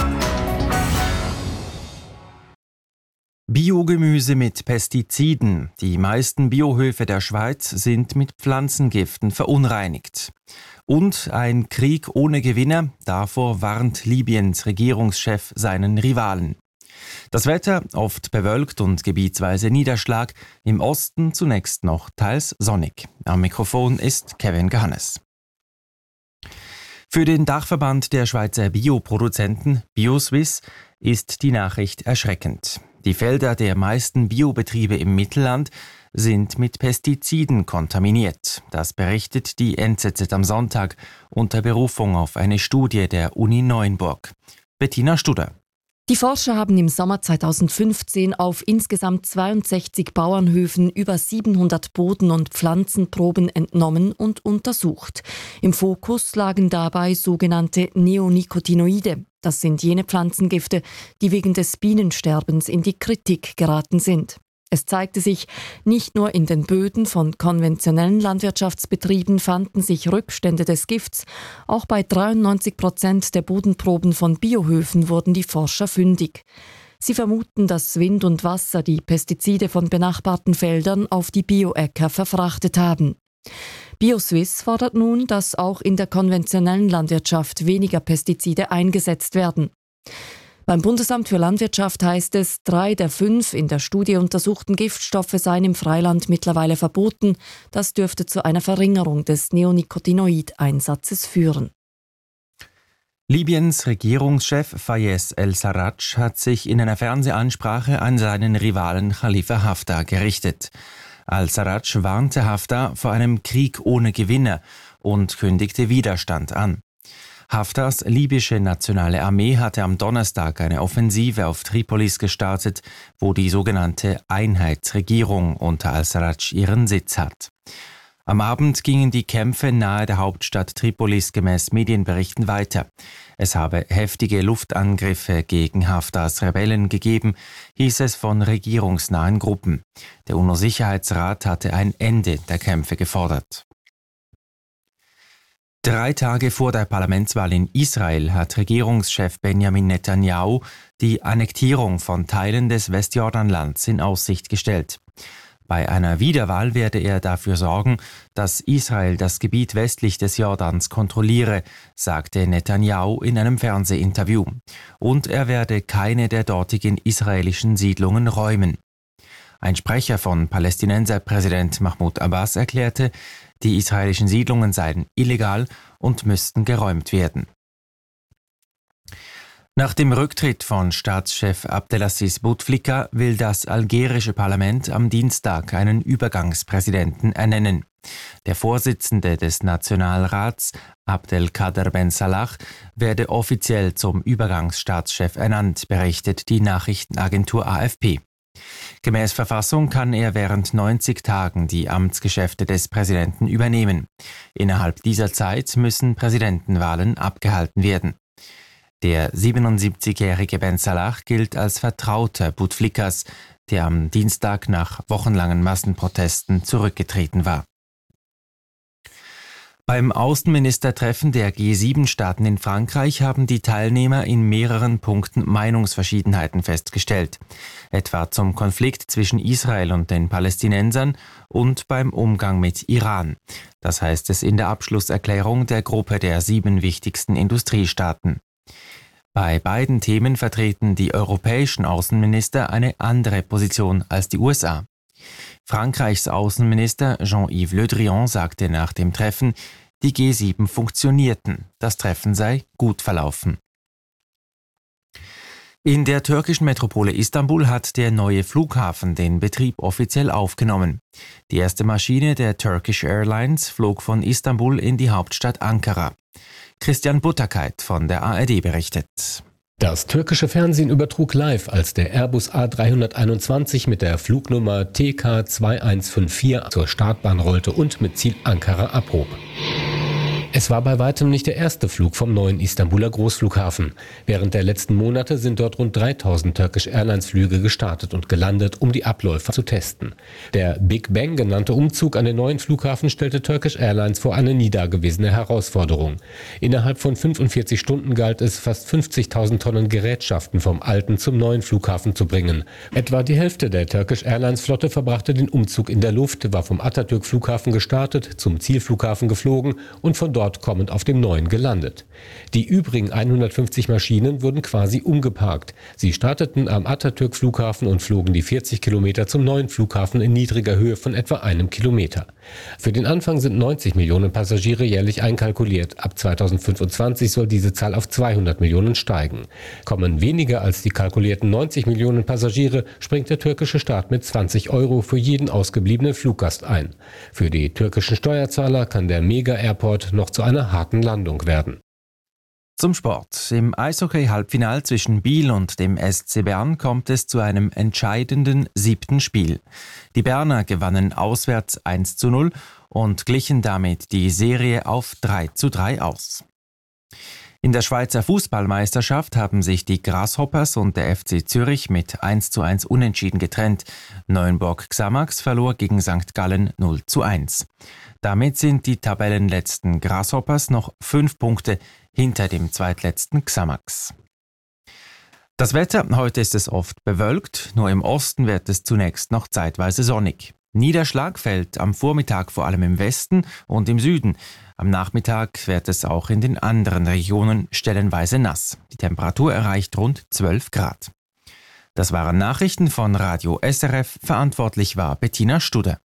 Biogemüse mit Pestiziden. Die meisten Biohöfe der Schweiz sind mit Pflanzengiften verunreinigt. Und ein Krieg ohne Gewinner, davor warnt Libyens Regierungschef seinen Rivalen. Das Wetter oft bewölkt und gebietsweise Niederschlag, im Osten zunächst noch teils sonnig. Am Mikrofon ist Kevin Gahannes. Für den Dachverband der Schweizer Bioproduzenten BioSwiss ist die Nachricht erschreckend. Die Felder der meisten Biobetriebe im Mittelland sind mit Pestiziden kontaminiert. Das berichtet die NZZ am Sonntag unter Berufung auf eine Studie der Uni Neuenburg. Bettina Studer. Die Forscher haben im Sommer 2015 auf insgesamt 62 Bauernhöfen über 700 Boden- und Pflanzenproben entnommen und untersucht. Im Fokus lagen dabei sogenannte Neonicotinoide. Das sind jene Pflanzengifte, die wegen des Bienensterbens in die Kritik geraten sind. Es zeigte sich, nicht nur in den Böden von konventionellen Landwirtschaftsbetrieben fanden sich Rückstände des Gifts, auch bei 93% der Bodenproben von Biohöfen wurden die Forscher fündig. Sie vermuten, dass Wind und Wasser die Pestizide von benachbarten Feldern auf die Bioäcker verfrachtet haben. BioSwiss fordert nun, dass auch in der konventionellen Landwirtschaft weniger Pestizide eingesetzt werden. Beim Bundesamt für Landwirtschaft heißt es, 3 der 5 in der Studie untersuchten Giftstoffe seien im Freiland mittlerweile verboten. Das dürfte zu einer Verringerung des Neonicotinoid-Einsatzes führen. Libyens Regierungschef Fayez el-Sarraj hat sich in einer Fernsehansprache an seinen Rivalen Khalifa Haftar gerichtet. Al-Sarraj warnte Haftar vor einem Krieg ohne Gewinner und kündigte Widerstand an. Haftars libysche Nationale Armee hatte am Donnerstag eine Offensive auf Tripolis gestartet, wo die sogenannte Einheitsregierung unter al-Sarraj ihren Sitz hat. Am Abend gingen die Kämpfe nahe der Hauptstadt Tripolis gemäß Medienberichten weiter. Es habe heftige Luftangriffe gegen Haftars Rebellen gegeben, hieß es von regierungsnahen Gruppen. Der UNO-Sicherheitsrat hatte ein Ende der Kämpfe gefordert. 3 Tage vor der Parlamentswahl in Israel hat Regierungschef Benjamin Netanyahu die Annektierung von Teilen des Westjordanlands in Aussicht gestellt. Bei einer Wiederwahl werde er dafür sorgen, dass Israel das Gebiet westlich des Jordans kontrolliere, sagte Netanyahu in einem Fernsehinterview. Und er werde keine der dortigen israelischen Siedlungen räumen. Ein Sprecher von Palästinenserpräsident Mahmoud Abbas erklärte, die israelischen Siedlungen seien illegal und müssten geräumt werden. Nach dem Rücktritt von Staatschef Abdelaziz Bouteflika will das algerische Parlament am Dienstag einen Übergangspräsidenten ernennen. Der Vorsitzende des Nationalrats, Abdelkader Ben Salah, werde offiziell zum Übergangsstaatschef ernannt, berichtet die Nachrichtenagentur AFP. Gemäß Verfassung kann er während 90 Tagen die Amtsgeschäfte des Präsidenten übernehmen. Innerhalb dieser Zeit müssen Präsidentenwahlen abgehalten werden. Der 77-jährige Ben Salah gilt als Vertrauter Bouteflikas, der am Dienstag nach wochenlangen Massenprotesten zurückgetreten war. Beim Außenministertreffen der G7-Staaten in Frankreich haben die Teilnehmer in mehreren Punkten Meinungsverschiedenheiten festgestellt, etwa zum Konflikt zwischen Israel und den Palästinensern und beim Umgang mit Iran. Das heißt es in der Abschlusserklärung der Gruppe der 7 wichtigsten Industriestaaten. Bei beiden Themen vertreten die europäischen Außenminister eine andere Position als die USA. Frankreichs Außenminister Jean-Yves Le Drian sagte nach dem Treffen, die G7 funktionierten, das Treffen sei gut verlaufen. In der türkischen Metropole Istanbul hat der neue Flughafen den Betrieb offiziell aufgenommen. Die erste Maschine der Turkish Airlines flog von Istanbul in die Hauptstadt Ankara. Christian Butterkeit von der ARD berichtet. Das türkische Fernsehen übertrug live, als der Airbus A321 mit der Flugnummer TK2154 zur Startbahn rollte und mit Ziel Ankara abhob. Es war bei weitem nicht der erste Flug vom neuen Istanbuler Großflughafen. Während der letzten Monate sind dort rund 3000 Turkish Airlines Flüge gestartet und gelandet, um die Abläufe zu testen. Der Big Bang genannte Umzug an den neuen Flughafen stellte Turkish Airlines vor eine nie dagewesene Herausforderung. Innerhalb von 45 Stunden galt es, fast 50.000 Tonnen Gerätschaften vom alten zum neuen Flughafen zu bringen. Etwa die Hälfte der Turkish Airlines Flotte verbrachte den Umzug in der Luft, war vom Atatürk Flughafen gestartet, zum Zielflughafen geflogen und von dort kommend auf dem neuen gelandet. Die übrigen 150 Maschinen wurden quasi umgeparkt. Sie starteten am Atatürk Flughafen und flogen die 40 Kilometer zum neuen Flughafen in niedriger Höhe von etwa 1 Kilometer. Für den Anfang sind 90 Millionen Passagiere jährlich einkalkuliert. Ab 2025 soll diese Zahl auf 200 Millionen steigen. Kommen weniger als die kalkulierten 90 Millionen Passagiere, springt der türkische Staat mit 20 € für jeden ausgebliebenen Fluggast ein. Für die türkischen Steuerzahler kann der Mega-Airport noch zu einer harten Landung werden. Zum Sport. Im Eishockey-Halbfinal zwischen Biel und dem SC Bern kommt es zu einem entscheidenden 7. Spiel. Die Berner gewannen auswärts 1:0 und glichen damit die Serie auf 3:3 aus. In der Schweizer Fußballmeisterschaft haben sich die Grasshoppers und der FC Zürich mit 1:1 unentschieden getrennt. Neuenburg Xamax verlor gegen St. Gallen 0:1. Damit sind die Tabellenletzten Grasshoppers noch 5 Punkte hinter dem zweitletzten Xamax. Das Wetter, heute ist es oft bewölkt, nur im Osten wird es zunächst noch zeitweise sonnig. Niederschlag fällt am Vormittag vor allem im Westen und im Süden. Am Nachmittag wird es auch in den anderen Regionen stellenweise nass. Die Temperatur erreicht rund 12 Grad. Das waren Nachrichten von Radio SRF, verantwortlich war Bettina Studer.